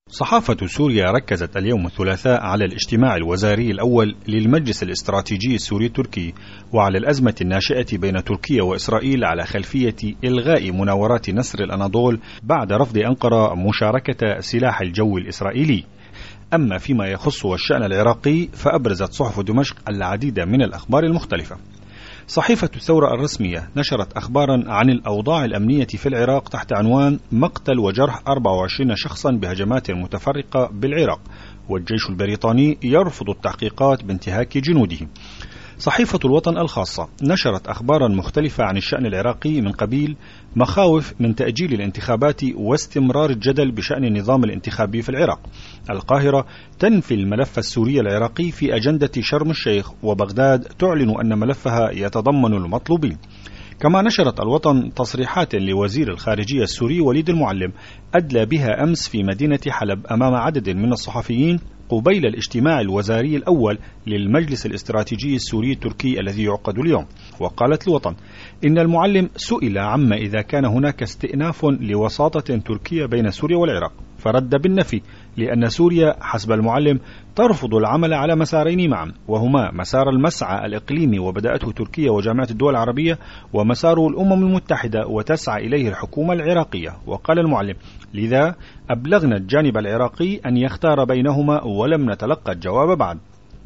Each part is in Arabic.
صحافة سوريا ركزت اليوم الثلاثاء على الاجتماع الوزاري الأول للمجلس الاستراتيجي السوري التركي وعلى الأزمة الناشئة بين تركيا وإسرائيل على خلفية إلغاء مناورات نسر الأناضول بعد رفض أنقرة مشاركة سلاح الجو الإسرائيلي. أما فيما يخص الشأن العراقي فأبرزت صحف دمشق العديد من الأخبار المختلفة. صحيفة الثورة الرسمية نشرت أخبارا عن الأوضاع الأمنية في العراق تحت عنوان مقتل وجرح 24 شخصا بهجمات متفرقة بالعراق، والجيش البريطاني يرفض التحقيقات بانتهاك جنوده. صحيفة الوطن الخاصة نشرت أخبارا مختلفة عن الشأن العراقي من قبيل مخاوف من تأجيل الانتخابات واستمرار الجدل بشأن النظام الانتخابي في العراق. القاهرة تنفي الملف السوري العراقي في أجندة شرم الشيخ، وبغداد تعلن أن ملفها يتضمن المطلوبين. كما نشرت الوطن تصريحات لوزير الخارجية السوري وليد المعلم أدلى بها أمس في مدينة حلب أمام عدد من الصحفيين قبيل الاجتماع الوزاري الأول للمجلس الاستراتيجي السوري التركي الذي يعقد اليوم. وقالت الوطن إن المعلم سئل عما إذا كان هناك استئناف لوساطة تركية بين سوريا والعراق، فرد بالنفي، لأن سوريا حسب المعلم ترفض العمل على مسارين معا، وهما مسار المسعى الإقليمي وبدأته تركيا وجامعة الدول العربية، ومسار الأمم المتحدة وتسعى إليه الحكومة العراقية. وقال المعلم لذا أبلغنا الجانب العراقي أن يختار بينهما ولم نتلقى الجواب بعد.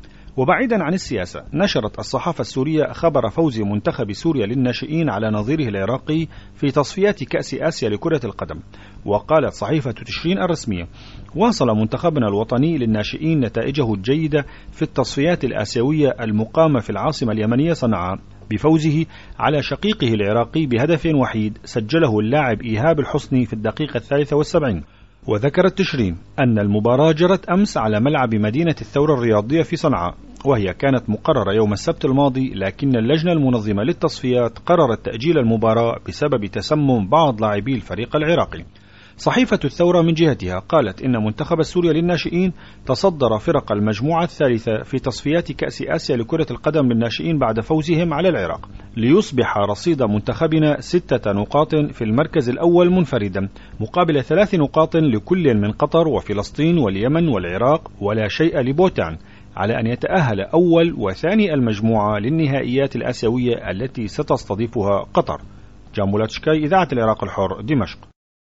وبعيدا عن السياسة نشرت الصحافة السورية خبر فوز منتخب سوريا للناشئين على نظيره العراقي في تصفيات كأس آسيا لكرة القدم. وقالت صحيفة تشرين الرسمية واصل منتخبنا الوطني للناشئين نتائجه الجيدة في التصفيات الآسيوية المقامة في العاصمة اليمنية صنعاء بفوزه على شقيقه العراقي بهدف وحيد سجله اللاعب إيهاب الحسني في الدقيقة 73. وذكرت تشرين أن المباراة جرت أمس على ملعب مدينة الثورة الرياضية في صنعاء، وهي كانت مقررة يوم السبت الماضي، لكن اللجنة المنظمة للتصفيات قررت تأجيل المباراة بسبب تسمم بعض لاعبي الفريق العراقي. صحيفة الثورة من جهتها قالت إن منتخب سوريا للناشئين تصدر فرق المجموعة الثالثة في تصفيات كأس آسيا لكرة القدم للناشئين بعد فوزهم على العراق، ليصبح رصيد منتخبنا 6 نقاط في المركز الأول منفردا مقابل 3 نقاط لكل من قطر وفلسطين واليمن والعراق ولا شيء لبوتان، على أن يتأهل أول وثاني المجموعة للنهائيات الآسيوية التي ستستضيفها قطر. جامبولاتشكاي، إذاعة العراق الحر، دمشق.